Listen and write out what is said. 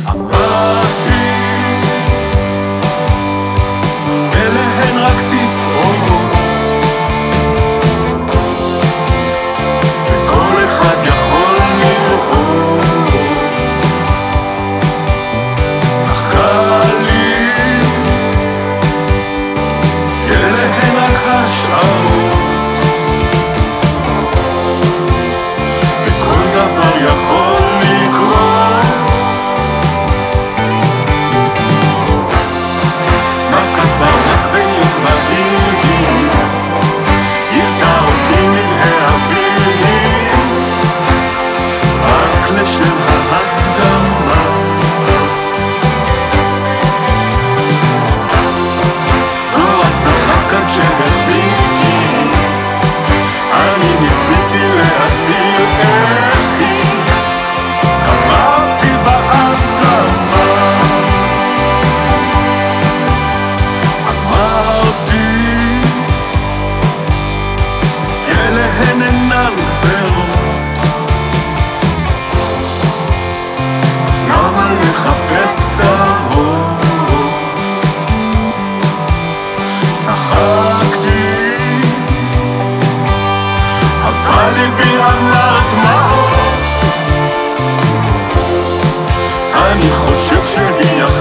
אמרה היא, אלה הן רק תפאורות, וכל אחד יכול לראות. צחקה לי, אלה הן רק השערות, וכל דבר יכול לקרות. מכת ברק ביום בהיר, הרתה אותי מן האוויר, רק לשם ההדגמה. גורל צחק עד שהחביקי, אני ניסיתי להסתיר איך היא קברה אותי באדמה. אמרתי, אלה הן אינן גזרות, אז למה לחפש צרות? צחקתי, אבל ליבי אמר דמעות. אני חושב שהיא